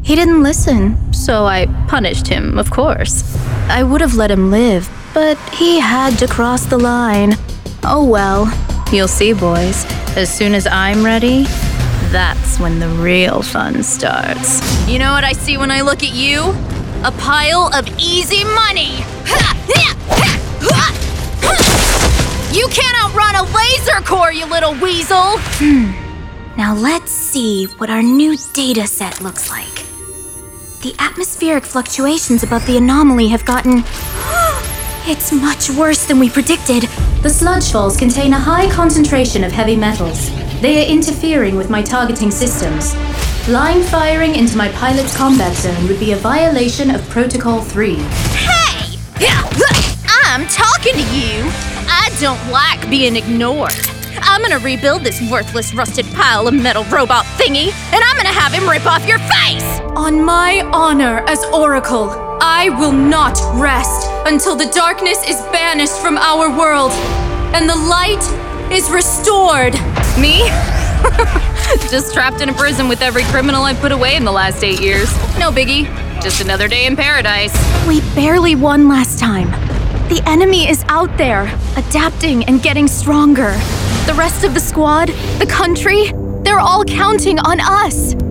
He didn't listen, so I punished him, of course. I would have let him live, but he had to cross the line. Oh well, you'll see, boys. As soon as I'm ready, that's when the real fun starts. You know what I see when I look at you? A pile of easy money! You can't outrun a laser core, you little weasel! Now let's see what our new data set looks like. The atmospheric fluctuations above the anomaly have gotten... It's much worse than we predicted. The sludge falls contain a high concentration of heavy metals. They are interfering with my targeting systems. Blind firing into my pilot's combat zone would be a violation of Protocol 3. Hey! I'm talking to you! I don't like being ignored. I'm gonna rebuild this worthless, rusted pile of metal robot thingy, and I'm gonna have him rip off your face! On my honor as Oracle, I will not rest until the darkness is banished from our world and the light is restored. Me? Just trapped in a prison with every criminal I've put away in the last 8 years. No biggie. Just another day in paradise. We barely won last time. The enemy is out there, adapting and getting stronger. The rest of the squad, the country, they're all counting on us.